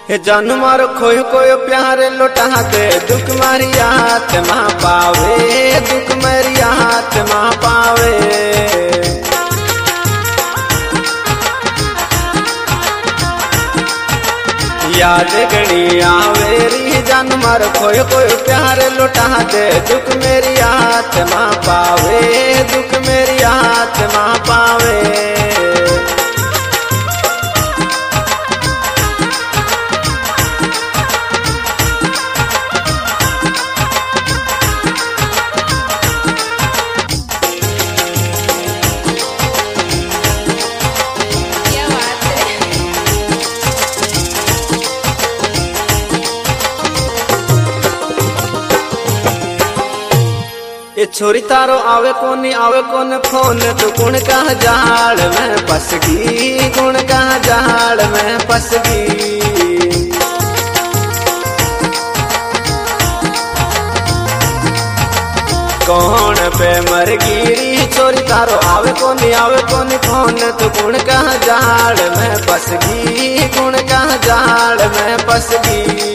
हे जानू मारो खोयो खोयो प्यार लौटा दे दुख मारी हाथ माँ पावे, दुख मेरी हाथ माँ पावे। याद गणी आवे री जानू मारो खोयो खोयो प्यार लौटा दे दुख मेरी हाथ माँ पावे, दुख मेरी हाथ माँ पावे। ये छोरी तारो आवे कोनी फोन तो गुण का जाल में फंस गई, गुण का जाल में फंस गई। कौन पे मर गिरी छोरी तारो आवे कोनी फोन तो गुण का जाल में फंस गई, गुण का जाल में फंस गई।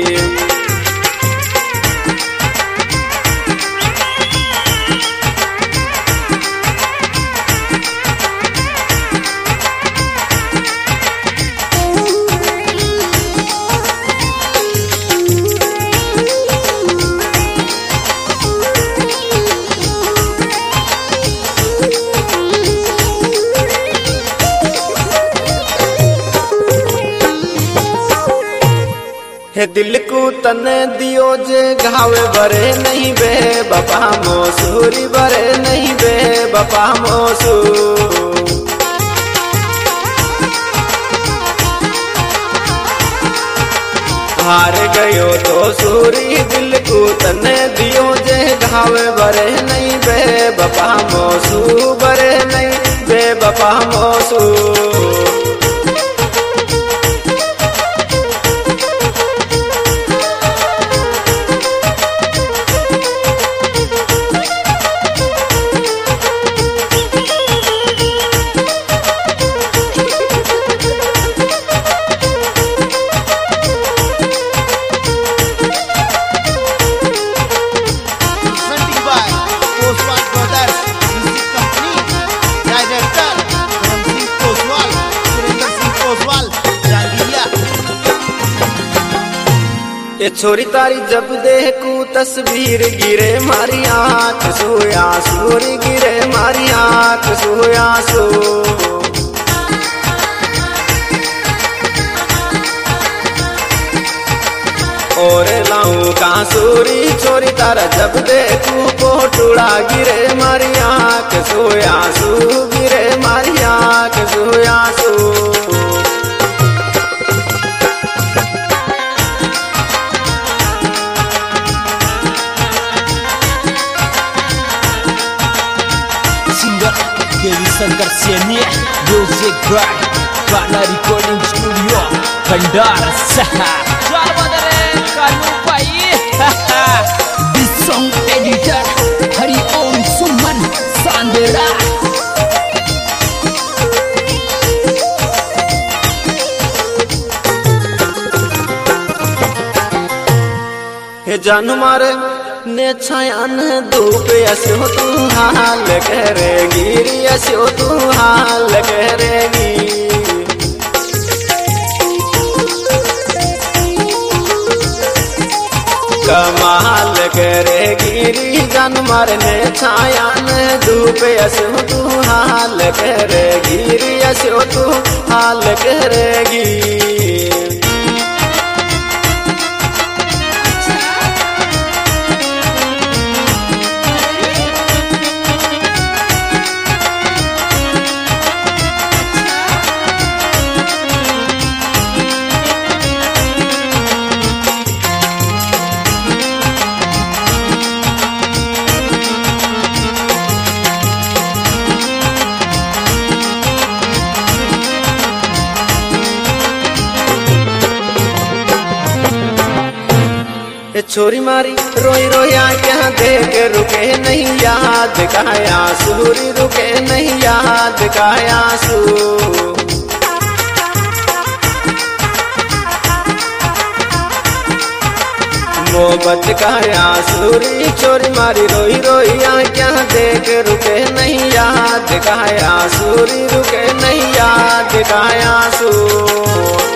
हे दिल को तने दियो जे घावे बरे नहीं बे बापा मोसूरी बरे नहीं बे बापा मोसू। हार गयो तो सूरी दिल को तने दियो जे घावे बरे नहीं बे बापा मोसू, बरे नहीं बे बापा मोसू। ये छोरी तारी जब देखू तस्वीर गिरे मारी आँख सोया सूरी गिरे मारी आँख सोया सो। और लाऊं का सूरी छोरी तारा जब देखू पोटुड़ा गिरे मारी आँख सोया सू, गिरे मारी आँख सोया सो। Dewi Sangkar Senior Music by Bana Recording Studio Bandar Saha Jual Badare Kanu Pai. This song editor Hari Om Suman Sandera. हे जानू मारे ने छायान धूप ऐसो तू हाल करेगी, ऐसो तू हाल करेगी। कमाल करेगी जान मारने छायान धूप ऐसो तू हाल करेगी, ऐसो तू हाल करेगी। छोरी मारी रोई रोया क्या देख रुके नहीं याद काया सूरी रुके नहीं याद काया सू। मोहब्बत का आंसुरी चोरी मारी रोई रोई क्या देख रुके नहीं याद का आंसुरी रुके नहीं याद का आंसू।